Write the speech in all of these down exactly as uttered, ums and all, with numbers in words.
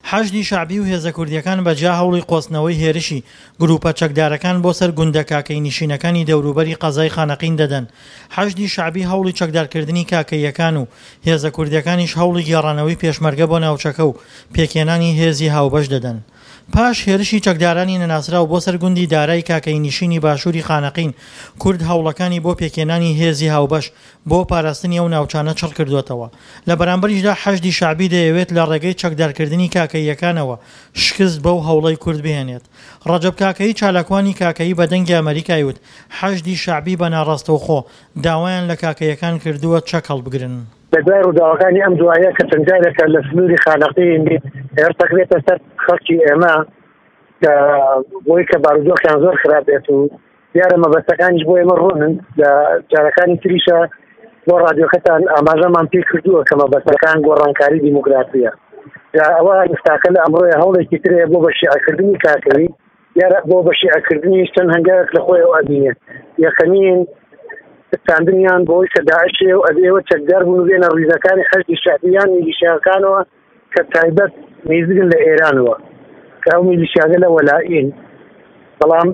حەشدی شەعبی و هێزە کوردیەکان بەجیا هەوڵی قۆستنەوەی هێرشی گروپە چەکدارەکان بۆ سەر گوندە کاکەی نشینەکانی دەوروبەری قەزای خانەقین دەدەن. حەشدی شەعبی هەوڵی چەکدارکردنی کاکەیەکان و هێزە کوردیەکانیش هەوڵی گێڕانەوەی پێشمەرگە بۆ ناوچەکە و پێکێنانی هێزی هاوبەش دەدەن. پاش هێرشی چەکدارانی نەناسرا و بۆ سەر گوندی دارای کاکەی نشینی باشووری خانەقین، کورد هەوڵەکانی بۆ پێکێنانی هێزی هاوبەش بۆ پاراستنی ئەو ناوچانە چڕ کردوێتەوە. لە بەرامبەریشدا حەشدی شەعبی دەیەوێت لە ڕێگەی چەکدارکردنی کاکەیەکانەوە شکست بەو هەوڵەی کورد بهێنێت. ڕەجەب کاکەی چالاکوانی کاکەیی بە دەنگی ئەمریکای وت حەشدی شەعبی بە ناڕاستەوخۆ داوایان لە کاکەیەکان کردووە چەک هەڵبگرن. بەدوای ڕووداوەکانی ئەم دوایە کە چەندجارێکە لە سنووری خانەقین هێرتەکرێتە سەر خەڵکی ئێمە کە بۆی کە بارودۆخیان زۆر خراپ بێت و دیارە مەبەستەکانیش بۆ ئێمە ڕوونن لە جارەکانی تریشە بۆ ڕادیۆکەتان ئاماژەمان پێ کردووە کە مەبەستەکان گۆڕانکاری دیموکراسیە. ئەوە ئێستاکە لە ئەمڕۆیە هەوڵێکی ترەیە بۆ بە شیعەکردنی کاکەوی، دیارە بۆ بە شیعەکردنی چەند هەنگاوێک لە خۆی ئەبینێت. یەکەمین ستاندنیان بۆی کە داعشێ و ئەبێەوە چەکدار بوون و بێنە ڕیزەکانی حەشدی شەعبییان میلیشیاکانەوە کە تایبەت نێزگن لە ئێرانەوە کە ئەو میلیشیاگە لە وەلائین. بەڵام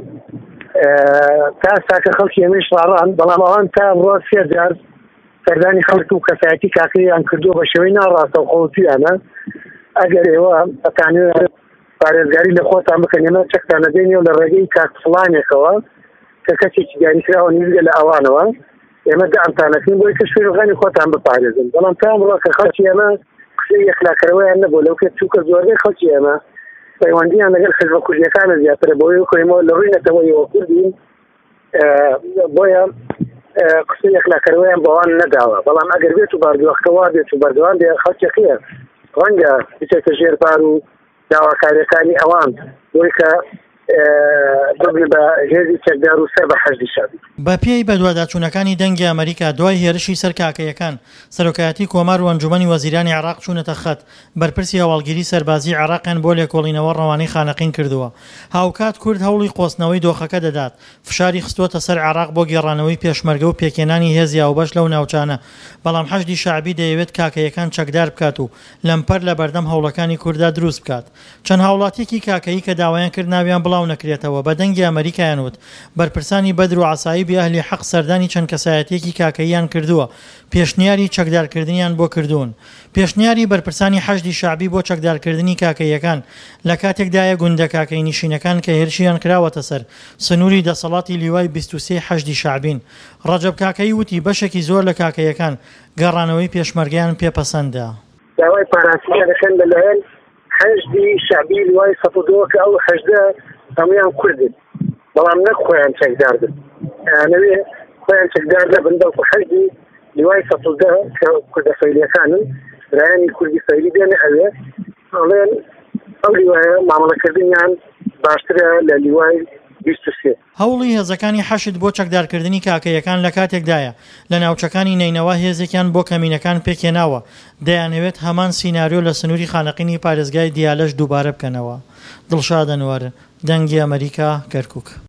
تا ساکە خەڵکی ئێمەش ڕاڕان، بەڵام ئەوان تا بڕۆ سێ جار سەردانی خەڵک و کەسایەتی کاکەیان کردووە بە شێوەی ناڕاستە و خۆڵەتیانە. ئەگەر ئێوە ئەتانوێت پارێزگاری لە خۆتان بکەن ئێمە چەکتان نەدەینەوە لە ڕێگەی کاک فڵانێکەوە کە کەسێکی دیاریکراوە نزگە لە ئەوانەوە، ئێمە دامتانەکەین بۆی کە شوێنەکانی خۆتان بپارێزن. بەڵام تا ئەمڕۆ کە خەڵکی ئێمە قسەی یەکلاکەرەوەیان نەبوو لەو کە چووکە زۆربەی خەڵکی ئێمە پەیوەندیان لەگەڵ حیزب کوردیەکانە زیاترە بۆی خۆیمەوە لە ڕووی نەتەوەیەوە کوردین، بۆیە قسەی یەکلاکەرەوەیان بەوان نەداوە. بەڵام ئەگەر بێت و باردووەخەوە بێت و بەردەوام بێ خەڵکێکەیە ڕەنگە بچێتە ژێرپار و داواکاریەکانی ئەوان بۆی کە ببن بە هێزی چەکدار و سەر بە حەشدی شەعبی. بە پێی بەدواداچوونەکانی دەنگی ئەمریکا دوای هێرشی سەر کاکەیەکان، سەرۆکایەتی کۆمار و ئەنجومەنی وەزیرانی عێراق چوونەتە خەت، بەرپرسی هەواڵگیری سەربازی عێراقیان بۆ لێکۆڵینەوە ڕەوانەی خانەقین کردووە. هاوکات کورد هەوڵی قۆستنەوەی دۆخەکە دەدات، فشاری خستووەتە سەر عێراق بۆ گێڕانەوەی پێشمەرگە و پێکێنانی هێزی هاوبەش لەو ناوچانە. بەڵام حەشدی شەعبی دەیەوێت کاکەیەکان چەکدار بکات و لەمپەر لە بەردەم هەوڵەکانی کووردا دروست بکات. چەند هاوڵاتیەکی کاکەیی کە داوایان کرد ناویان بڵاو نەکرێتەوە بە دەنگی ئەمریکایان وت بەرپرسانی بەدر و عەسایی بە ئەهلی حەق سەردانی چەند کەسایەتیەکی کاکەییان کردووە، پێشنیاری چەکدارکردنیان بۆ کردوون. پێشنیاری بەرپرسانی حەشدی شەعبی بۆ چەکدارکردنی کاکەیەکان لە کاتێکدایە گوندە کاکەی نشینەکان کە هێرشیان کراوەتە سەر سنووری دەسەڵاتی لیوای بیست و سێ حەشدی شەعبین. ڕەجەب کاکەیی وتی بەشێکی زۆر لە کاکەیەکان گەڕانەوەی پێشمەرگەیان پێپەسەندە. داوای پاراستنیان دەکەن لەلایەن حەشدی شەعبی لیوای سەد و دۆ کە ئەو حەشدە هەموویان کوردن، بەڵام نەک خۆیان چەکدار بن، نەوێ خۆیان چەکدار نەبن، بەڵکو حەشدی لیوای سەد و دە کە کوردە فەیلیەکانن برایانی کوردی فەیلی بێنە ئەوێ ئەڵێن ئەو لیوایە مامەڵەکردنیان باشترە لە لیوای بیست و سێ. هەوڵی هێزەکانی حەشد بۆ چەکدارکردنی کاکەیەکان لە کاتێکدایە لە ناوچەکانی نەینەوە هێزێکیان بۆ کەمینەکان پێکێناوە، دەیانەوێت هەمان سیناریۆ لە سنووری خانەقینی پارێزگای دیالەش دووبارە بکەنەوە. دڵشاد ئەنوەر، دەنگی ئەمریکا، کەرکووک.